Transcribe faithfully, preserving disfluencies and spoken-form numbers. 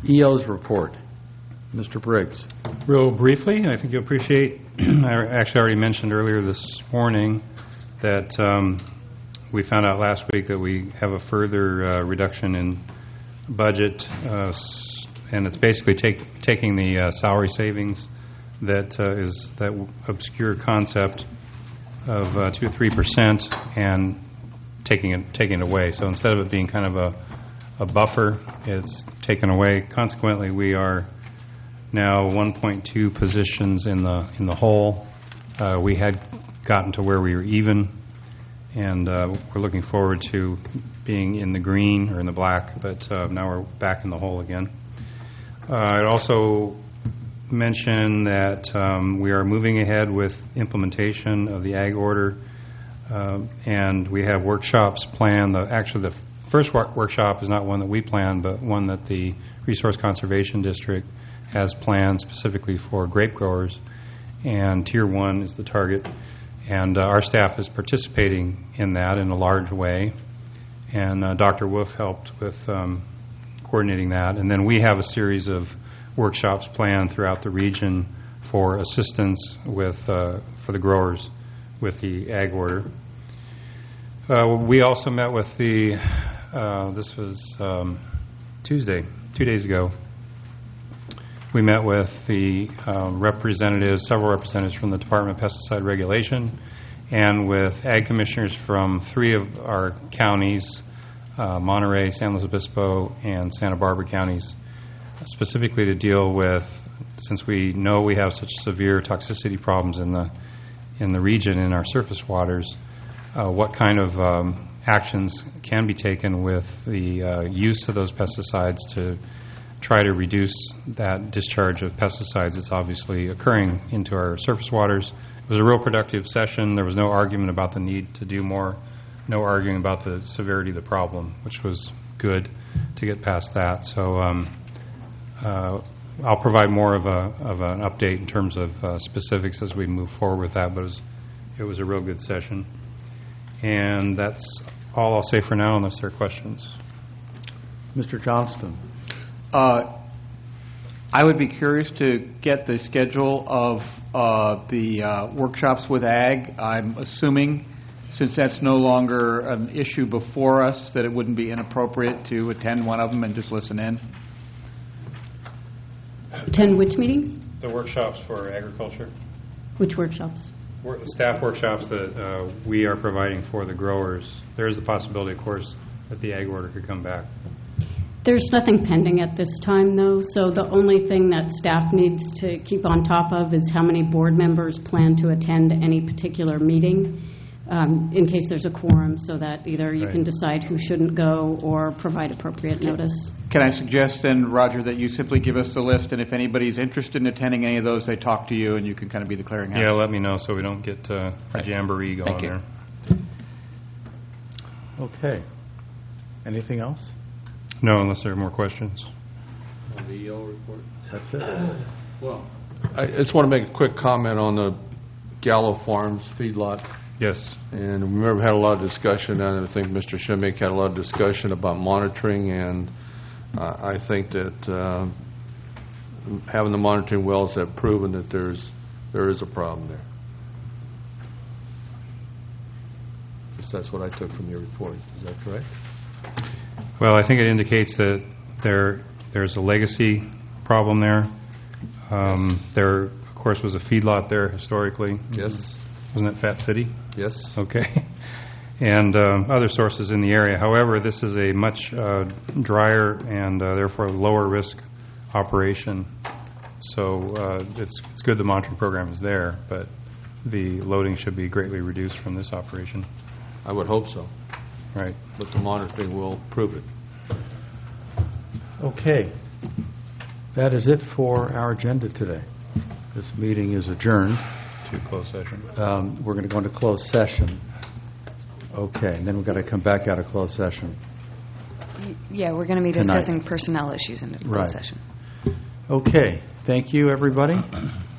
E O's report. Mister Briggs. Real briefly, I think you'll appreciate, I actually already mentioned earlier this morning that um, we found out last week that we have a further uh, reduction in budget, uh, and it's basically take, taking the uh, salary savings that uh, is that obscure concept of uh, two or three percent and taking it taking it away. So instead of it being kind of a, a buffer, it's taken away. Consequently, we are now one point two positions in the in the hole. Uh, we had gotten to where we were even, and uh, we're looking forward to being in the green or in the black, but uh, now we're back in the hole again. Uh, I'd also mention that um, we are moving ahead with implementation of the ag order, uh, and we have workshops planned. The, actually, the first work workshop is not one that we planned, but one that the Resource Conservation District has planned specifically for grape growers, and Tier one is the target. And uh, our staff is participating in that in a large way, and uh, Doctor Wolf helped with um, coordinating that. And then we have a series of workshops planned throughout the region for assistance with uh, for the growers with the ag order. Uh, we also met with the, uh, this was um, Tuesday, two days ago. We met with the uh, representatives, several representatives from the Department of Pesticide Regulation, and with ag commissioners from three of our counties, uh, Monterey, San Luis Obispo, and Santa Barbara counties, specifically to deal with, since we know we have such severe toxicity problems in the in the region, in our surface waters, uh, what kind of um, actions can be taken with the uh, use of those pesticides to try to reduce that discharge of pesticides that's obviously occurring into our surface waters. It was a real productive session. There was no argument about the need to do more, no arguing about the severity of the problem, which was good to get past that. So um, uh, I'll provide more of a of an update in terms of uh, specifics as we move forward with that, but it was, it was a real good session. And that's all I'll say for now unless there are questions. Mister Johnston. Uh, I would be curious to get the schedule of uh, the uh, workshops with ag. I'm assuming, since that's no longer an issue before us, that it wouldn't be inappropriate to attend one of them and just listen in. Attend which meetings? The workshops for agriculture. Which workshops? Work, staff workshops that uh, we are providing for the growers. There is the possibility, of course, that the ag order could come back. There's nothing pending at this time, though, so the only thing that staff needs to keep on top of is how many board members plan to attend any particular meeting, um, in case there's a quorum, so that either you Right. can decide who shouldn't go or provide appropriate notice. Can I suggest then, Roger, that you simply give us the list, and if anybody's interested in attending any of those, they talk to you, and you can kind of be the clearinghouse? Yeah, let me know so we don't get uh, a Right. jamboree going Thank you. there. Okay. Anything else? No, unless there are more questions. On the E O report? That's it. Well, I just want to make a quick comment on the Gallo Farms feedlot. Yes. And remember, we had a lot of discussion, and I think Mister Schimmick had a lot of discussion about monitoring, and uh, I think that uh, having the monitoring wells have proven that there's there is a problem there. Just that's what I took from your report. Is that correct? Well, I think it indicates that there there's a legacy problem there. Um, Yes. There, of course, was a feedlot there historically. Yes. Wasn't it Fat City? Yes. Okay. And um, other sources in the area. However, this is a much uh, drier and uh, therefore lower risk operation. So uh, it's it's good the monitoring program is there, but the loading should be greatly reduced from this operation. I would hope so, Right. but the monitoring will prove it. Okay. That is it for our agenda today. This meeting is adjourned. To closed session. Um, we're going to go into closed session. Okay, and then we've got to come back out of closed session. Y- Yeah, we're going to be Tonight. discussing personnel issues in the closed Right. session. Okay, thank you, everybody.